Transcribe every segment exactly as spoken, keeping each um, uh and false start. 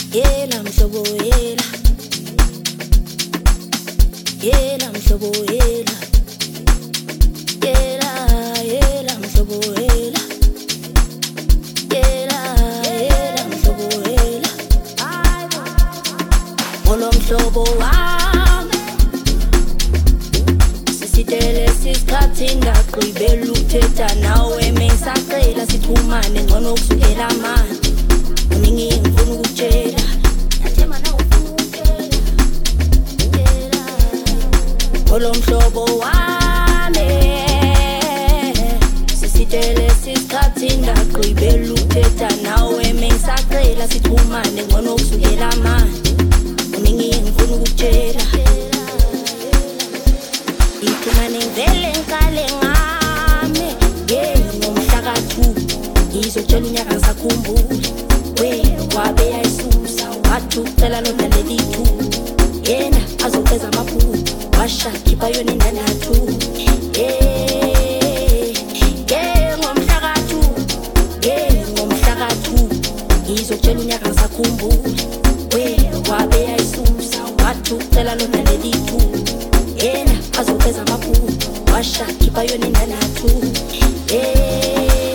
Yela mhlobo yela, yela mhlobo yela, yela yela mhlobo yela, yela yela mhlobo yela. Ngolo mhlobo wami sisitele sisikhathi ngaqhubela ukuthetha nawe mesacela siphumane ngcono kusukela manje. Uningi ngifuna ukutshela yathema na ufuna ukutshela ngolo mhlobo wami sisitele sisikhathi ngaqhubela ukuthetha nawe mesacela siphumane ngcono kusukela manje. Uningi ngifuna ukutshela iphumane vele ngale ngami ngomhla ka two ngizotshela unyaka ngisakhumbula we wabe yayisusa wathi ucela lona leli two yena azokeza amaphupho washa khipha yona indandathu eh eh ngomhla ka two eh ngomhla ka two ngizotshela unyaka ngisakhumbula we wabe yayisusa wathi ucela lona leli two yena azokeza amaphupho washa khipha yona indandathu eh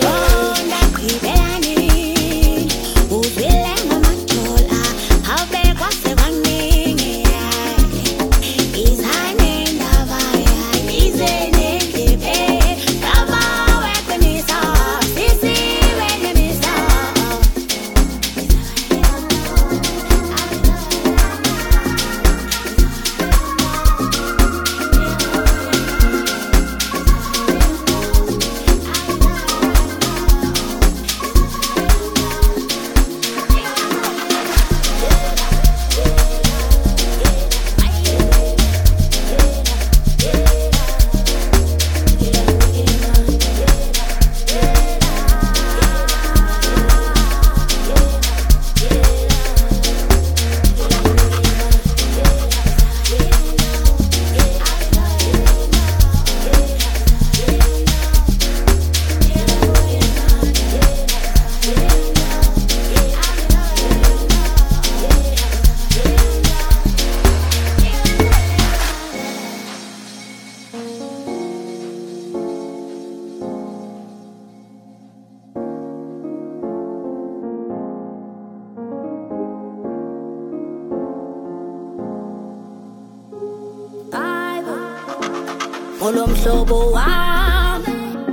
ngolo mhlobo wami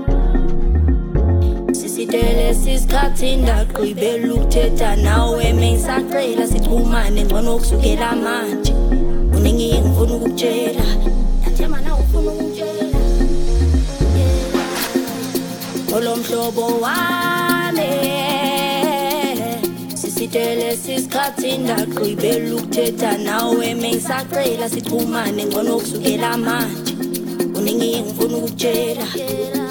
sisitele sisikhathi ndaqhubela ukuthetha nawe mesacela sichumane ngcono kusukela manje. Uningi ngifuna ukutshela yathema na ufuna ukutshela ngolo mhlobo wami sisitele sisikhathi ndaqhubela ukuthetha nawe mesacela sichumane ngcono kusukela manje. Uningi ngifuna ukutshela